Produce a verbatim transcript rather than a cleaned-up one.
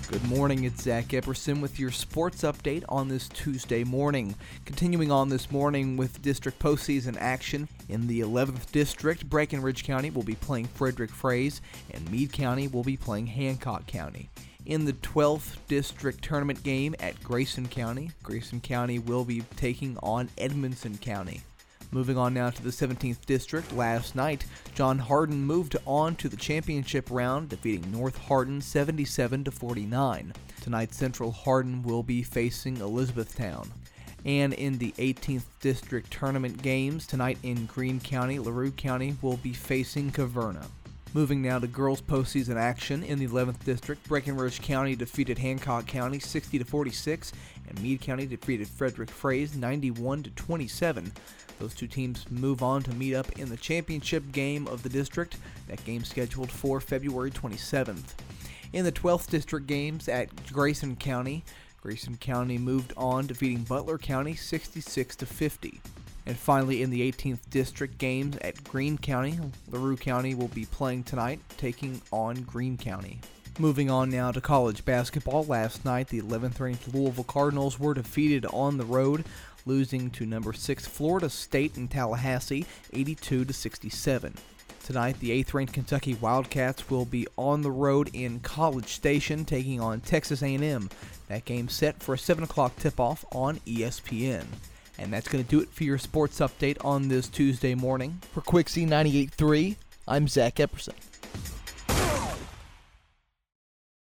Good morning, it's Zach Epperson with your sports update on this Tuesday morning. Continuing on this morning with district postseason action. In the eleventh district, Breckenridge County will be playing Frederick Fraze, and Meade County will be playing Hancock County. In the twelfth district tournament game at Grayson County, Grayson County will be taking on Edmondson County. Moving on now to the seventeenth district, last night, John Hardin moved on to the championship round, defeating North Hardin seventy-seven to forty-nine. Tonight, Central Hardin will be facing Elizabethtown. And in the eighteenth district tournament games, tonight in Greene County, LaRue County will be facing Caverna. Moving now to girls postseason action. In the eleventh district, Breckenridge County defeated Hancock County sixty to forty-six, and Meade County defeated Frederick Fraze ninety-one to twenty-seven. Those two teams move on to meet up in the championship game of the district. That game scheduled for February twenty-seventh. In the twelfth district games at Grayson County, Grayson County moved on, defeating Butler County sixty-six to fifty. And finally, in the eighteenth district games at Greene County, LaRue County will be playing tonight, taking on Greene County. Moving on now to college basketball. Last night, the eleventh ranked Louisville Cardinals were defeated on the road, losing to number six Florida State in Tallahassee, eighty-two to sixty-seven. Tonight, the eighth ranked Kentucky Wildcats will be on the road in College Station, taking on Texas A and M. That game's set for a seven o'clock tip-off on E S P N. And that's going to do it for your sports update on this Tuesday morning. For Quixie ninety-eight point three, I'm Zach Epperson.